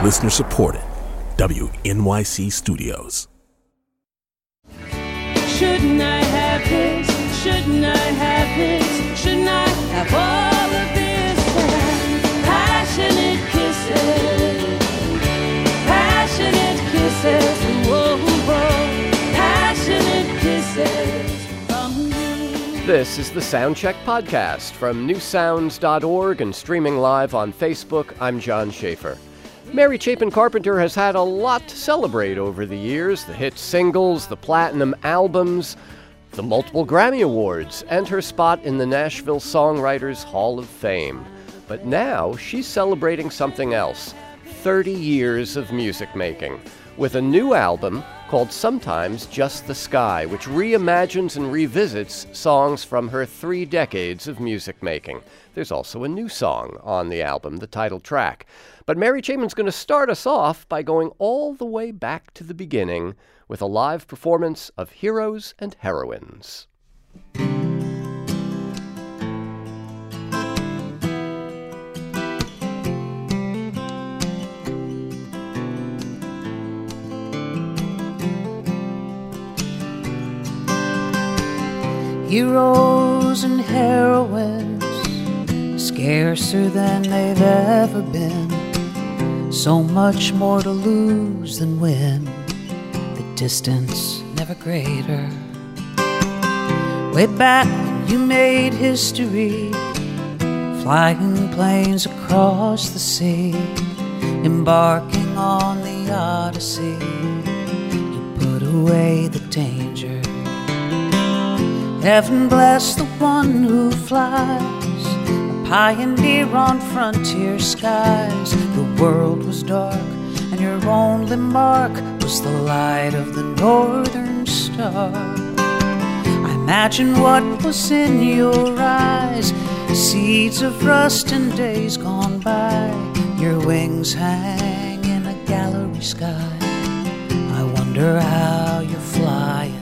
Listener supported. WNYC Studios. Shouldn't I have this? Shouldn't I have this? Shouldn't I have all of this? Passionate kisses. Passionate kisses. Whoa, whoa. Passionate kisses from you. This is the Soundcheck Podcast from newsounds.org and streaming live on Facebook. I'm John Schaefer. Mary Chapin Carpenter has had a lot to celebrate over the years. The hit singles, the platinum albums, the multiple Grammy Awards, and her spot in the Nashville Songwriters Hall of Fame. But now she's celebrating something else, 30 years of music making, with a new album called Sometimes Just the Sky, which reimagines and revisits songs from her 3 decades of music making. There's also a new song on the album, the title track. But Mary Chapin's going to start us off by going all the way back to the beginning with a live performance of Heroes and Heroines. Heroes and heroines, scarcer than they've ever been. So much more to lose than win. The distance never greater. Way back when you made history, flying planes across the sea, embarking on the Odyssey. You put away the danger. Heaven bless the one who flies, a pioneer on frontier skies. The world was dark, and your only mark was the light of the northern star. I imagine what was in your eyes, seeds of rust in days gone by. Your wings hang in a gallery sky. I wonder how you're flying.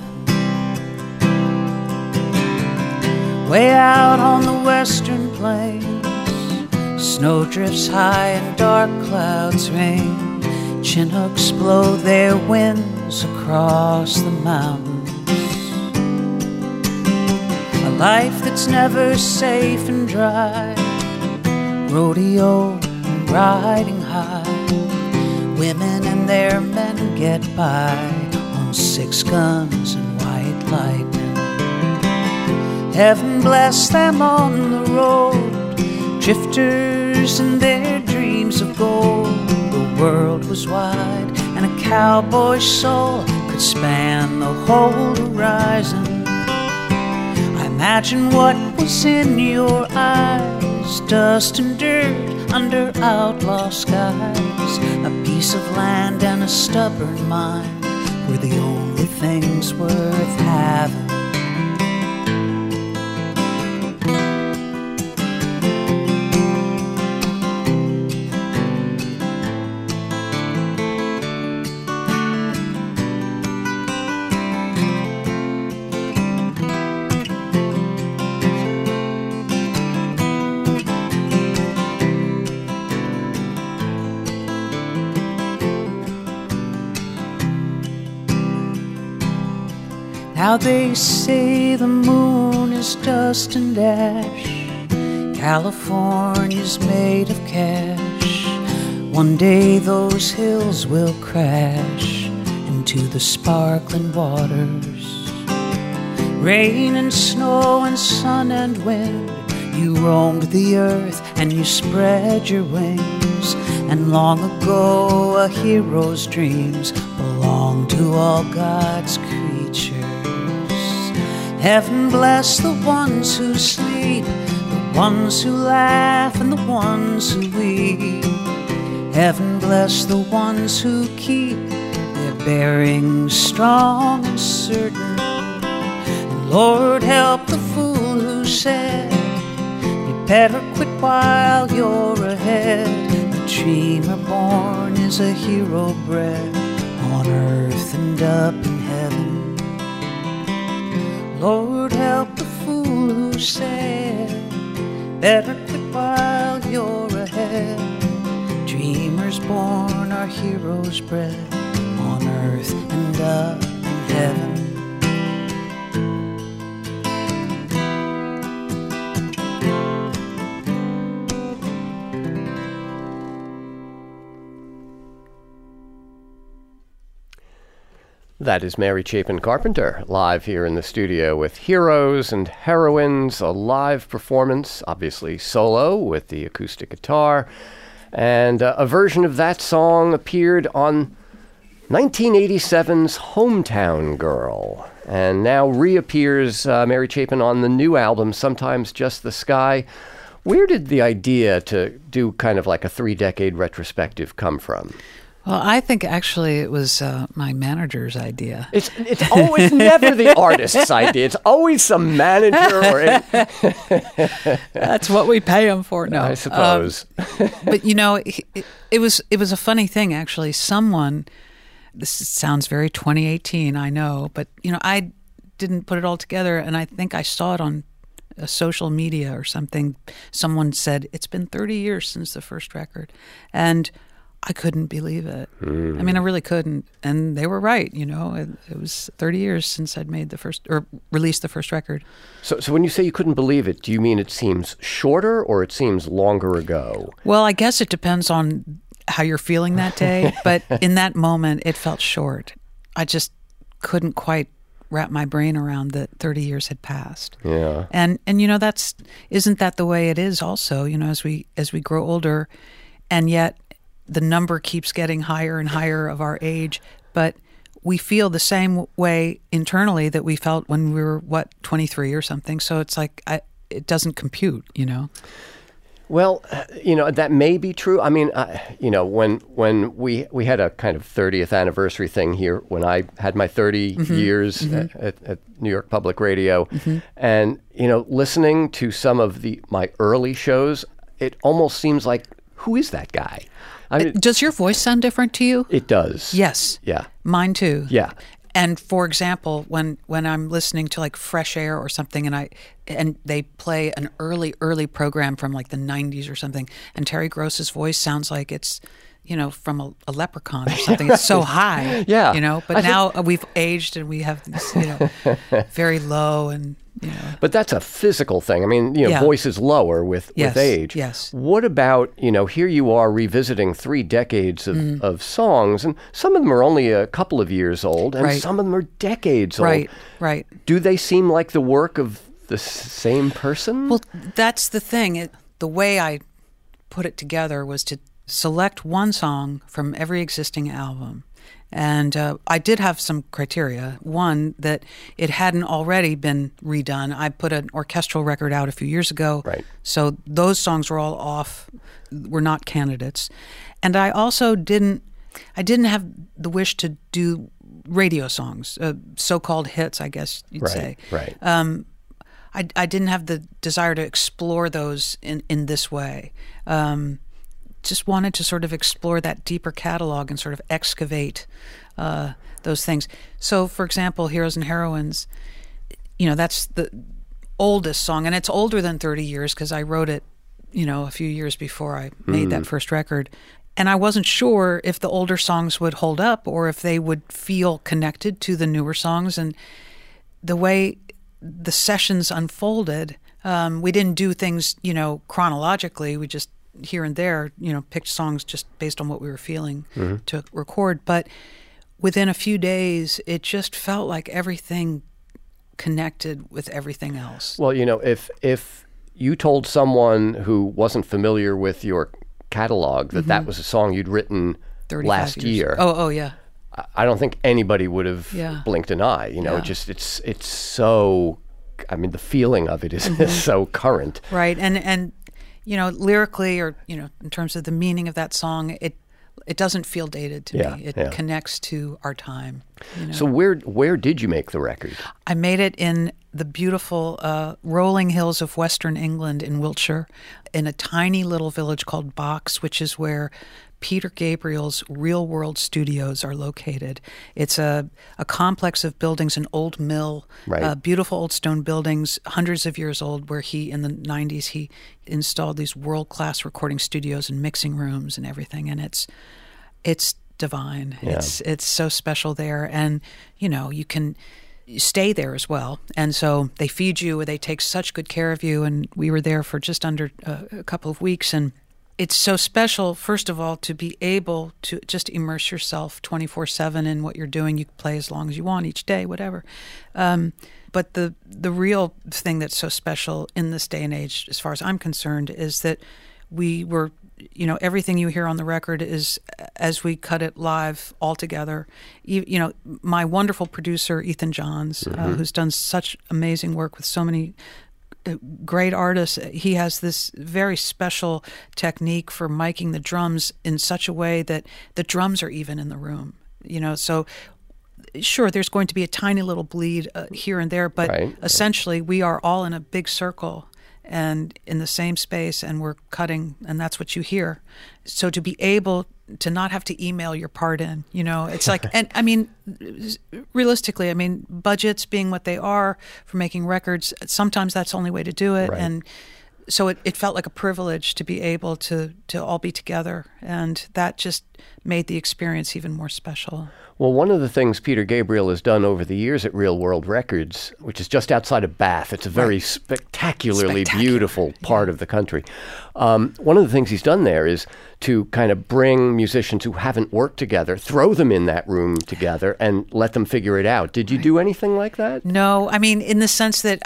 Way out on the western plains, snow drifts high and dark clouds rain. Chinooks blow their winds across the mountains. A life that's never safe and dry, rodeo and riding high. Women and their men get by on 6 guns and white lightning. Heaven bless them on the road, drifters and their dreams of gold. The world was wide, and a cowboy's soul could span the whole horizon. I imagine what was in your eyes, dust and dirt under outlaw skies. A piece of land and a stubborn mind were the only things worth having. Now they say the moon is dust and ash, California's made of cash. One day those hills will crash into the sparkling waters. Rain and snow and sun and wind, you roamed the earth and you spread your wings. And long ago a hero's dreams belonged to all God's creatures. Heaven bless the ones who sleep, the ones who laugh and the ones who weep. Heaven bless the ones who keep their bearings strong and certain. And Lord help the fool who said, you better quit while you're ahead. The dreamer born is a hero bred on earth and up in heaven. Lord help the fool who said, better quit while you're ahead. Dreamers sinners born are heroes bred on earth and up in heaven. That is Mary Chapin Carpenter, live here in the studio with Heroes and Heroines, a live performance, obviously solo with the acoustic guitar. And a version of that song appeared on 1987's Hometown Girl, and now reappears Mary Chapin on the new album, Sometimes Just the Sky. Where did the idea to do kind of like a 3-decade retrospective come from? Well, I think actually it was my manager's idea. It's always never the artist's idea. It's always some manager or That's what we pay him for. No, I suppose. But you know, it was a funny thing actually. Someone, this sounds very 2018, I know, but you know, I didn't put it all together, and I think I saw it on a social media or something. Someone said it's been 30 years since the first record, and I couldn't believe it. I mean, I really couldn't. And they were right, you know. It was 30 years since I'd made the first, or released the first record. So when you say you couldn't believe it, do you mean it seems shorter or it seems longer ago? Well, I guess it depends on how you're feeling that day. But in that moment, it felt short. I just couldn't quite wrap my brain around that 30 years had passed. Yeah. And you know, isn't that the way it is also, you know, as we grow older, and yet the number keeps getting higher and higher of our age, but we feel the same way internally that we felt when we were, 23 or something. So it's like, it doesn't compute, you know? Well, you know, that may be true. I mean, you know, when we had a kind of 30th anniversary thing here when I had my 30 years at New York Public Radio, and, you know, listening to some of my early shows, it almost seems like, who is that guy? I mean, does your voice sound different to you? It does. Yes. Yeah. Mine too. Yeah. And for example, when I'm listening to like Fresh Air or something, and they play an early program from like the 90s or something, and Terry Gross's voice sounds like it's, you know, from a leprechaun or something. It's so high. Yeah. You know, but now we've aged and we have these, you know, very low and, you know. But that's a physical thing. I mean, you know, voice is lower with age. Yes. What about, you know, here you are revisiting 3 decades of songs, and some of them are only a couple of years old, and some of them are decades old. Right. Do they seem like the work of the same person? Well, that's the thing. The way I put it together was to select one song from every existing album. And I did have some criteria. One, that it hadn't already been redone. I put an orchestral record out a few years ago. Right. So those songs were all off, were not candidates. And I also didn't have the wish to do radio songs, so-called hits, I guess you'd say. Right. I didn't have the desire to explore those in this way. Just wanted to sort of explore that deeper catalog and sort of excavate those things. So, for example, Heroes and Heroines, you know, that's the oldest song, and it's older than 30 years because I wrote it, you know, a few years before I made that first record. And I wasn't sure if the older songs would hold up or if they would feel connected to the newer songs. And the way the sessions unfolded, we didn't do things, you know, chronologically. We just here and there, you know, picked songs just based on what we were feeling to record. But within a few days, it just felt like everything connected with everything else. Well, you know, if you told someone who wasn't familiar with your catalog that that was a song you'd written last year. Oh, yeah. I don't think anybody would have blinked an eye. You know, just it's so. I mean, the feeling of it is so current. Right, and you know, lyrically, or you know, in terms of the meaning of that song, it doesn't feel dated to me. It connects to our time. You know? So where did you make the record? I made it in the beautiful rolling hills of Western England in Wiltshire, in a tiny little village called Box, which is where Peter Gabriel's Real World Studios are located. It's a complex of buildings, an old mill, Right. Beautiful old stone buildings, hundreds of years old, where in the 90s, he installed these world-class recording studios and mixing rooms and everything. And it's divine. Yeah. It's so special there. And, you can stay there as well. And so they feed you, they take such good care of you. And we were there for just under a couple of weeks. And it's so special, first of all, to be able to just immerse yourself 24/7 in what you're doing. You can play as long as you want each day, whatever. But the real thing that's so special in this day and age, as far as I'm concerned, is that we were, everything you hear on the record is as we cut it live all together. My wonderful producer, Ethan Johns, who's done such amazing work with so many great artists, he has this very special technique for miking the drums in such a way that the drums are even in the room. So sure, there's going to be a tiny little bleed here and there, but Right. essentially we are all in a big circle and in the same space, and we're cutting, and that's what you hear. So to be able to not have to email your part in, it's like, and I mean, realistically, budgets being what they are for making records, sometimes that's the only way to do it. Right. And so it felt like a privilege to be able to all be together, and that just made the experience even more special. Well, one of the things Peter Gabriel has done over the years at Real World Records, which is just outside of Bath, it's a very spectacularly beautiful part of the country. One of the things he's done there is to kind of bring musicians who haven't worked together, throw them in that room together and let them figure it out. Did you do anything like that? No, in the sense that,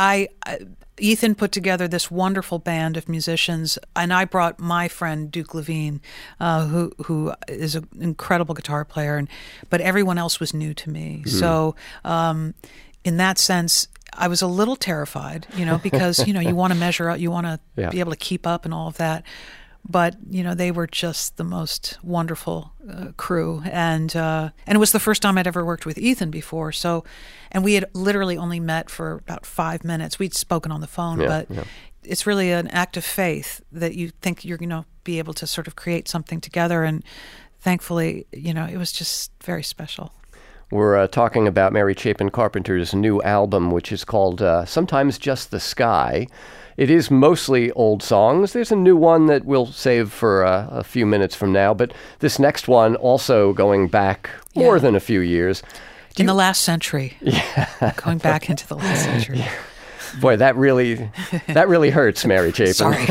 Ethan put together this wonderful band of musicians, and I brought my friend Duke Levine, who is an incredible guitar player, but everyone else was new to me. So in that sense, I was a little terrified, because, you want to measure out, you want to be able to keep up and all of that. But, they were just the most wonderful crew. And it was the first time I'd ever worked with Ethan before. So, and we had literally only met for about 5 minutes. We'd spoken on the phone, but it's really an act of faith that you think you're going to be able to sort of create something together. And thankfully, it was just very special. We're talking about Mary Chapin Carpenter's new album, which is called Sometimes Just the Sky. It is mostly old songs. There's a new one that we'll save for a few minutes from now, but this next one also going back more than a few years. In the last century. Yeah. Going back into the last century. Boy, that really hurts, Mary Chapin. Sorry.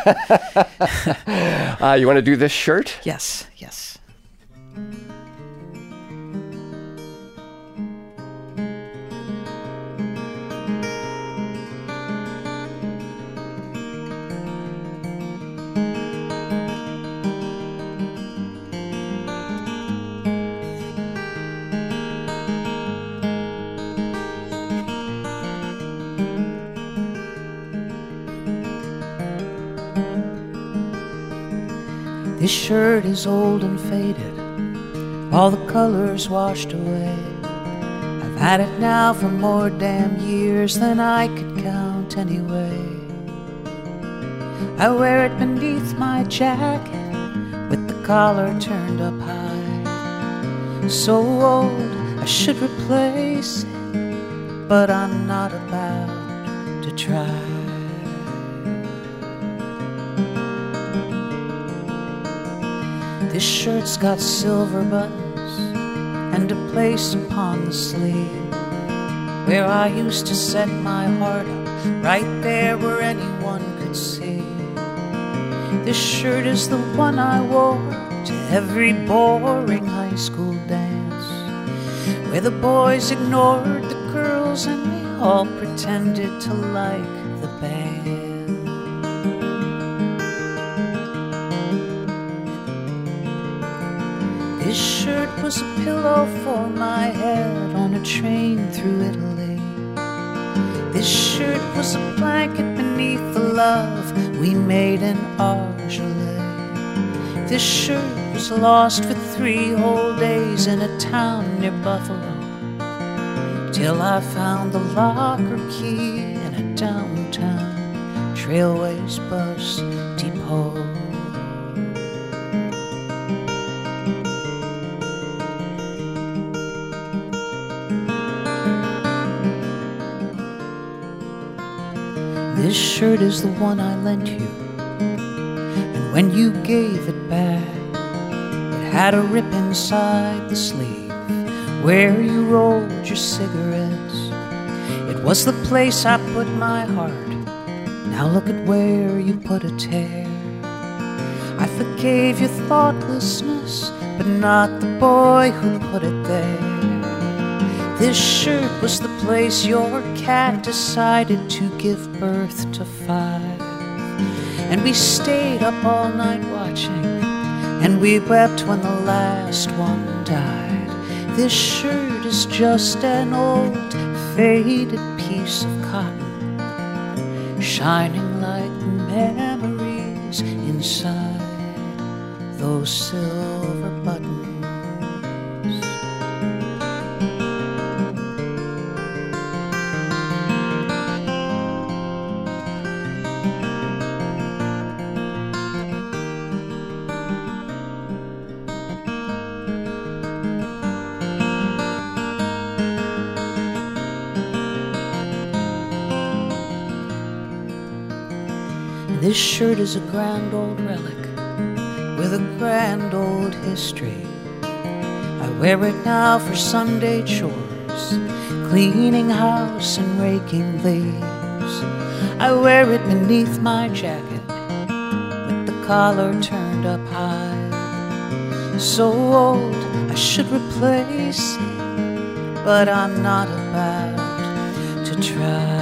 You want to do this shirt? Yes. This shirt is old and faded, all the colors washed away. I've had it now for more damn years than I could count anyway. I wear it beneath my jacket with the collar turned up high. So old I should replace it, but I'm not about to try. This shirt's got silver buttons and a place upon the sleeve where I used to set my heart up, right there where anyone could see. This shirt is the one I wore to every boring high school dance, where the boys ignored the girls and we all pretended to like the band. This shirt was a pillow for my head on a train through Italy. This shirt was a blanket beneath the love we made in Argelès. This shirt was lost for 3 whole days in a town near Buffalo, till I found the locker key in a downtown Trailways bus depot. shirt is the one I lent you, and when you gave it back, it had a rip inside the sleeve where you rolled your cigarettes. It was the place I put my heart. Now look at where you put a tear. I forgave your thoughtlessness, but not the boy who put it there. This shirt was the place your cat decided to give birth to 5. And we stayed up all night watching, and we wept when the last one died. This shirt is just an old, faded piece of cotton, shining like memories inside those silver buttons. This shirt is a grand old relic with a grand old history. I wear it now for Sunday chores, cleaning house and raking leaves. I wear it beneath my jacket with the collar turned up high. So old I should replace it, but I'm not about to try.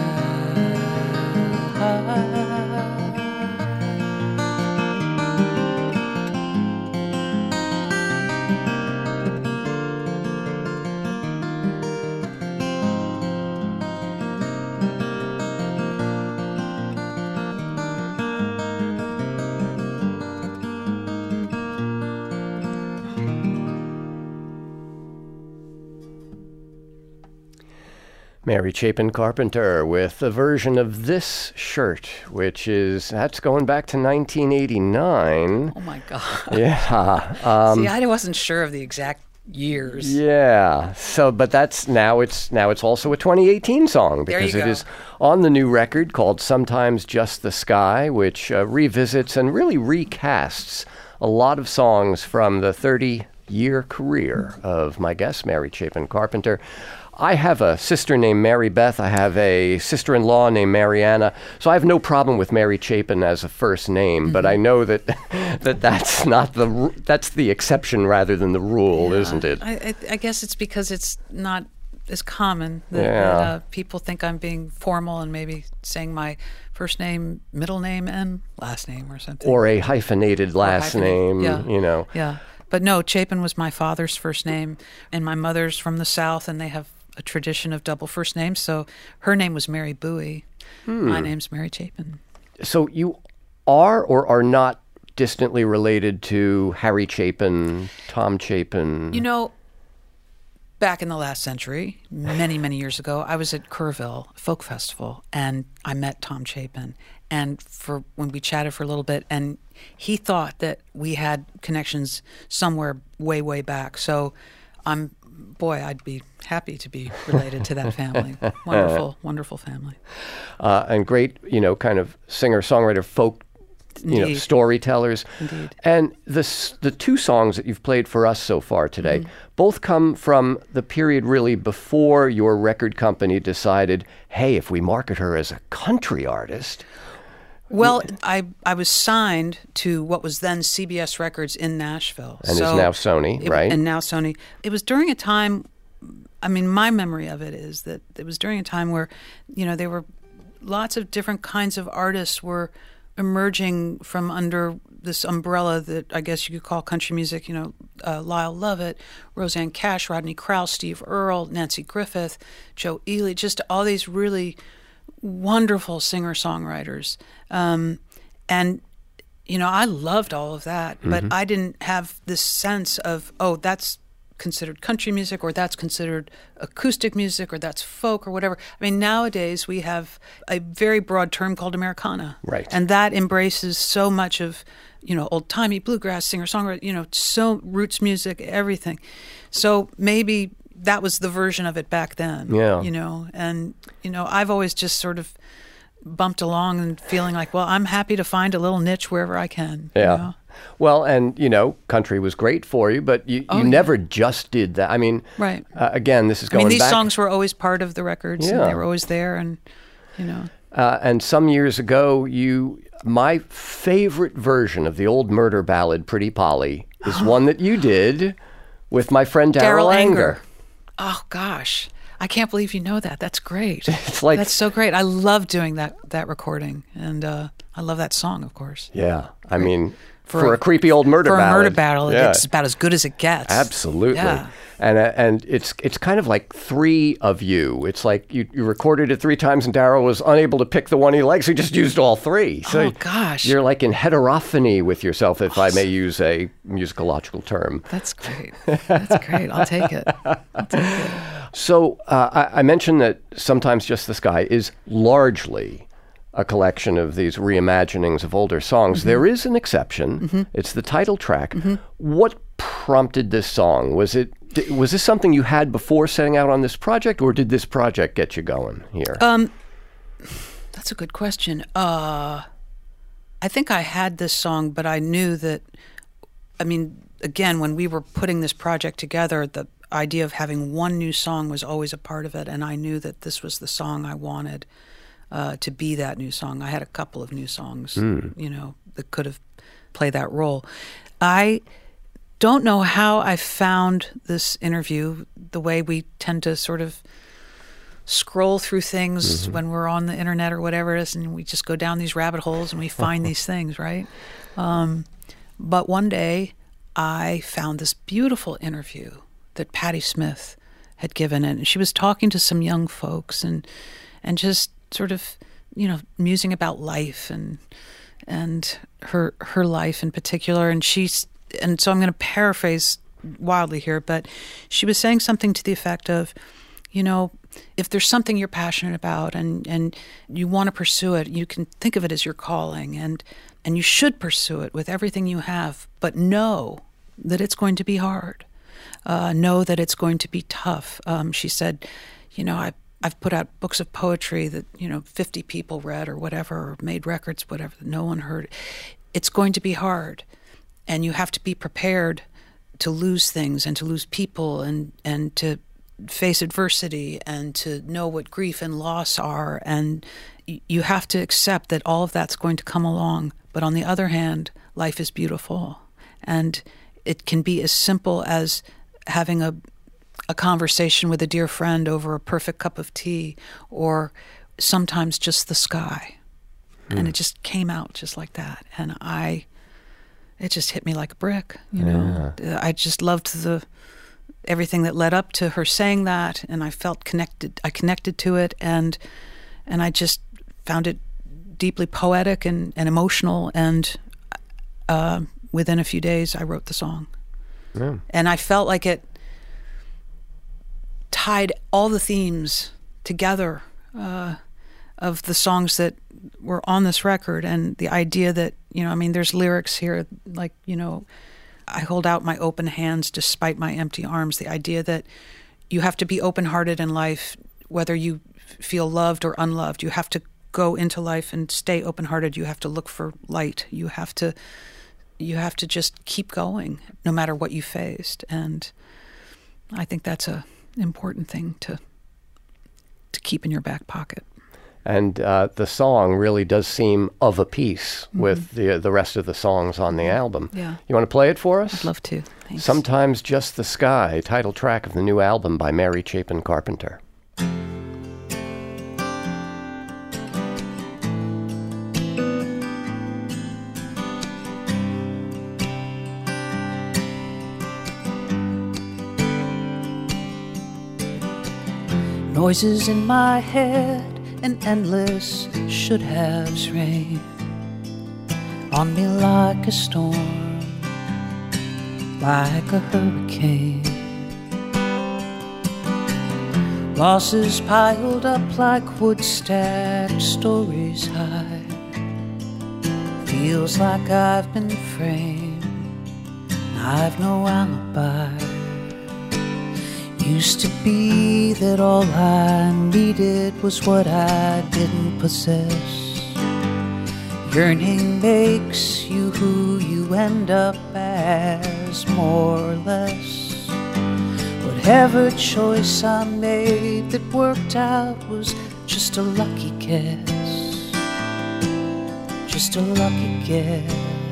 Mary Chapin Carpenter with a version of this shirt, that's going back to 1989. Oh my God. Yeah. See, I wasn't sure of the exact years. Yeah. So, but now it's also a 2018 song because it is on the new record called Sometimes Just the Sky, which revisits and really recasts a lot of songs from the 30-year career of my guest, Mary Chapin Carpenter. I have a sister named Mary Beth. I have a sister-in-law named Mariana. So I have no problem with Mary Chapin as a first name, but I know that's the exception rather than the rule, isn't it? I guess it's because it's not as common that people think I'm being formal and maybe saying my first name, middle name, and last name or something. Or a hyphenated last name, Yeah. But no, Chapin was my father's first name, and my mother's from the South, and they have a tradition of double first names. So her name was Mary Bowie. My name's Mary Chapin. So you are or are not distantly related to Harry Chapin, Tom Chapin? You know, back in the last century, many, many years ago, I was at Kerrville Folk Festival, and I met Tom Chapin. And when we chatted for a little bit, and he thought that we had connections somewhere way, way back. So I'd be happy to be related to that family. Wonderful, wonderful family. And great, kind of singer-songwriter, folk, storytellers. Indeed. And the two songs that you've played for us so far today, both come from the period really before your record company decided, hey, if we market her as a country artist... Well, I was signed to what was then CBS Records in Nashville. And is now Sony, right? And now Sony. It was during a time, my memory of it is that it was during a time where, there were lots of different kinds of artists were emerging from under this umbrella that I guess you could call country music, Lyle Lovett, Rosanne Cash, Rodney Crowell, Steve Earle, Nancy Griffith, Joe Ely, just all these really wonderful singer-songwriters. And, I loved all of that, but I didn't have this sense of, that's considered country music, or that's considered acoustic music, or that's folk, or whatever. Nowadays we have a very broad term called Americana. Right. And that embraces so much of, old-timey bluegrass, singer-songwriter, so roots music, everything. So maybe that was the version of it back then. Yeah. And, I've always just sort of bumped along and feeling like, well, I'm happy to find a little niche wherever I can. Yeah. You know? Well, and, country was great for you, but you never just did that. I mean, right. Again, this is going back. These songs were always part of the records, and they were always there, and, and some years ago, my favorite version of the old murder ballad, Pretty Polly, is one that you did with my friend Darrell Anger. Oh, gosh. I can't believe you know that. That's great. That's so great. I love doing that recording, and I love that song, of course. Yeah. I mean, for a creepy old murder ballad. For a murder ballad, it's about as good as it gets. Absolutely. Yeah. And it's kind of like three of you. It's like you recorded it 3 times, and Darrell was unable to pick the one he likes. He just used all 3. So gosh. You're like in heterophony with yourself, if I may use a musicological term. That's great. That's great. I'll take it. So I mentioned that Sometimes Just the Sky is largely a collection of these reimaginings of older songs. Mm-hmm. There is an exception. Mm-hmm. It's the title track. Mm-hmm. What prompted this song? Was this something you had before setting out on this project, or did this project get you going here? That's a good question. I think I had this song, but I knew that, again, when we were putting this project together, the idea of having one new song was always a part of it, and I knew that this was the song I wanted to be that new song. I had a couple of new songs, that could have played that role. I don't know how I found this interview, the way we tend to sort of scroll through things when we're on the internet or whatever it is, and we just go down these rabbit holes and we find these things, right? But one day I found this beautiful interview that Patti Smith had given, and she was talking to some young folks and just sort of, musing about life and her life in particular. And so I'm going to paraphrase wildly here, but she was saying something to the effect of, if there's something you're passionate about and you want to pursue it, you can think of it as your calling, and you should pursue it with everything you have, but know that it's going to be hard. Know that it's going to be tough. She said, I've put out books of poetry that, 50 people read or whatever, or made records, whatever, that no one heard. It's going to be hard, and you have to be prepared to lose things and to lose people and to face adversity and to know what grief and loss are. And you have to accept that all of that's going to come along. But on the other hand, life is beautiful. And it can be as simple as having a conversation with a dear friend over a perfect cup of tea, or sometimes just the sky. And it just came out just like that. And it just hit me like a brick, I just loved everything that led up to her saying that, and I felt connected. I connected to it, and I just found it deeply poetic and emotional, and within a few days I wrote the song. Yeah. And I felt like it tied all the themes together of the songs that were on this record, and the idea that, there's lyrics here like, I hold out my open hands despite my empty arms. The idea that you have to be open-hearted in life, whether you feel loved or unloved. You have to go into life and stay open-hearted. You have to look for light. You have to just keep going no matter what you faced. And I think that's a important thing to keep in your back pocket. And the song really does seem of a piece with the rest of the songs on the album. Yeah. You want to play it for us? I'd love to. Thanks. Sometimes Just the Sky, title track of the new album by Mary Chapin Carpenter. Noises in my head, an endless should-haves rain on me like a storm, like a hurricane. Losses piled up like wood stacked stories high. Feels like I've been framed, I've no alibi. Used to be that all I needed was what I didn't possess. Yearning makes you who you end up as, more or less. Whatever choice I made that worked out was just a lucky guess. Just a lucky guess.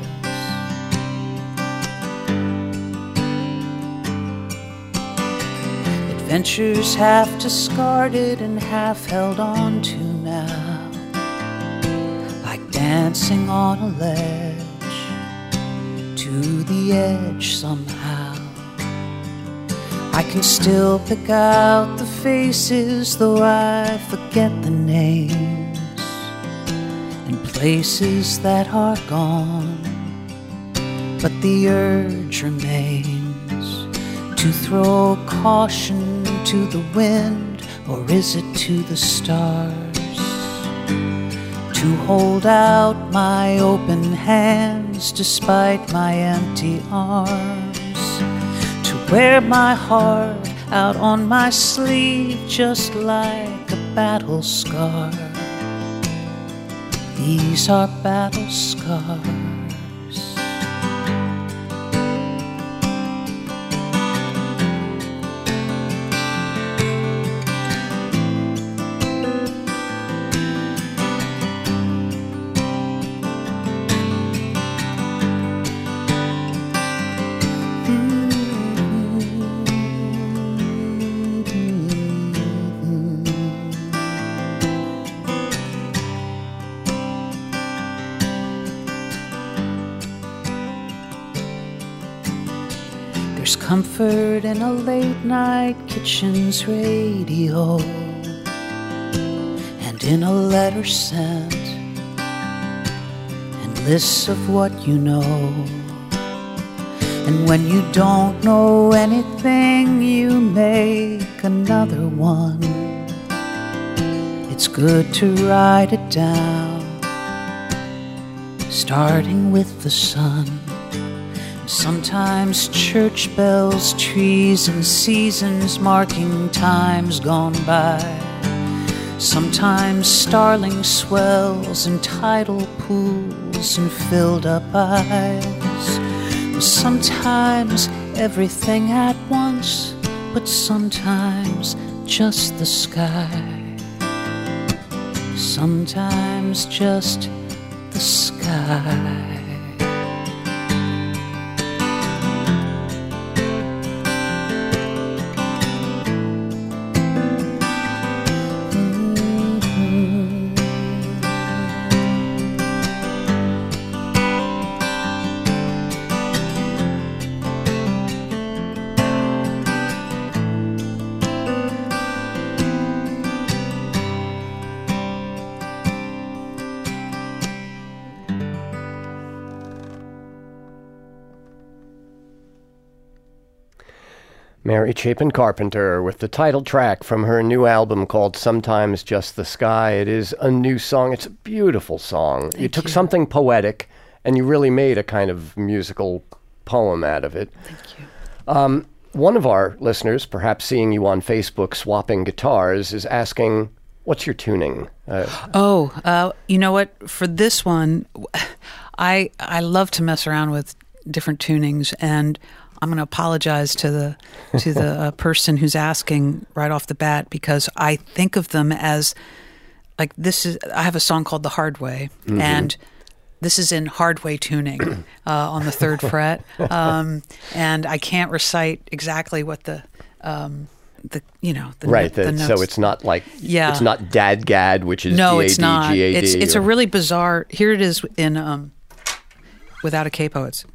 Adventures half discarded and half held on to now, like dancing on a ledge to the edge somehow. I can still pick out the faces, though I forget the names, and places that are gone, but the urge remains to throw caution to the wind, or is it to the stars? To hold out my open hands despite my empty arms, to wear my heart out on my sleeve just like a battle scar. These are battle scars. There's comfort in a late-night kitchen's radio, and in a letter sent, and lists of what you know. And when you don't know anything, you make another one. It's good to write it down, starting with the sun. Sometimes church bells, trees, and seasons marking times gone by. Sometimes starling swells and tidal pools and filled up eyes. Sometimes everything at once, but sometimes just the sky. Sometimes just the sky. Mary Chapin Carpenter with the title track from her new album called Sometimes Just the Sky. It is a new song. It's a beautiful song. You took something poetic and you really made a kind of musical poem out of it. Thank you. One of our listeners, perhaps seeing you on Facebook swapping guitars, is asking, what's your tuning? You know what? For this one, I love to mess around with different tunings, and I'm going to apologize to the person who's asking right off the bat, because I think of them as like I have a song called The Hard Way, and this is in hard way tuning on the 3rd fret, and I can't recite exactly what the right. The notes. So it's not like it's not Dad-Gad, which is no, G-A-D, it's not. G-A-D. It's a really bizarre. Here it is in Without a Capo. It's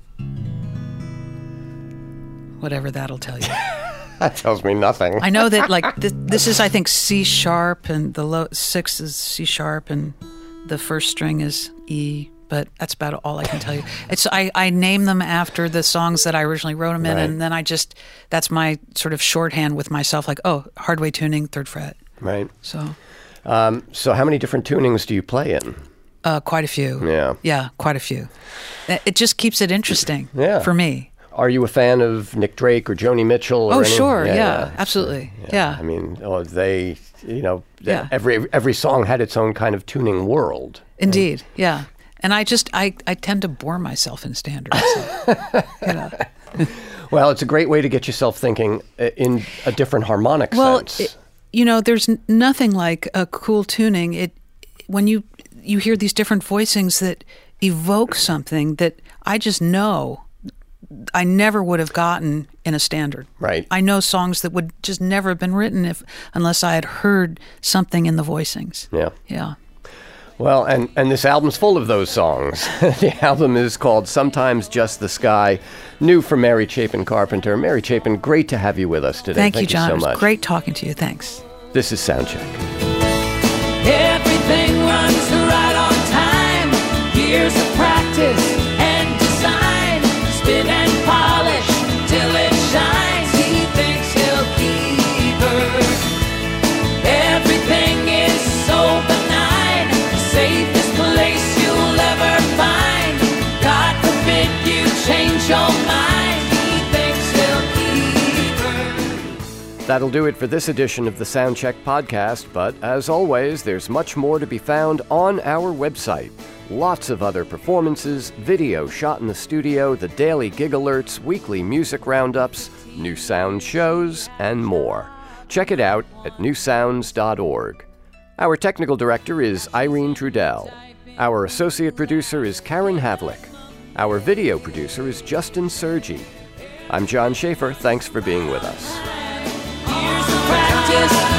whatever that'll tell you. That tells me nothing. I know that this is, I think, C sharp, and the low 6 is C sharp, and the first string is E. But that's about all I can tell you. I name them after the songs that I originally wrote them in, right. And then that's my sort of shorthand with myself, like, hard way tuning, 3rd fret. Right. So how many different tunings do you play in? Quite a few. Yeah. Yeah, quite a few. It just keeps it interesting for me. Are you a fan of Nick Drake or Joni Mitchell? Oh, sure. Yeah, absolutely. Yeah. I mean, they, Yeah. every song had its own kind of tuning world. Indeed. Yeah. And I tend to bore myself in standards. So, Well, it's a great way to get yourself thinking in a different harmonic sense. There's nothing like a cool tuning. When you hear these different voicings that evoke something that I just know I never would have gotten in a standard. Right. I know songs that would just never have been written unless I had heard something in the voicings. Yeah. Yeah. Well, and this album's full of those songs. The album is called Sometimes Just the Sky, new from Mary Chapin Carpenter. Mary Chapin, great to have you with us today. Thank you, John. so It much. was great talking to you. Thanks. This is Soundcheck. Everything runs right on time. Years of practice and design. Spin and polish till it shines. He thinks he'll keep her. Everything is so benign. Safest place you'll ever find. God forbid you change your mind. He thinks he'll keep her. That'll do it for this edition of the Soundcheck podcast, but as always, there's much more to be found on our website. Lots of other performances, video shot in the studio, the daily gig alerts, weekly music roundups, new sound shows, and more. Check it out at newsounds.org. Our technical director is Irene Trudell. Our associate producer is Karen Havlick. Our video producer is Justin Sergi. I'm John Schaefer. Thanks for being with us. Years of practice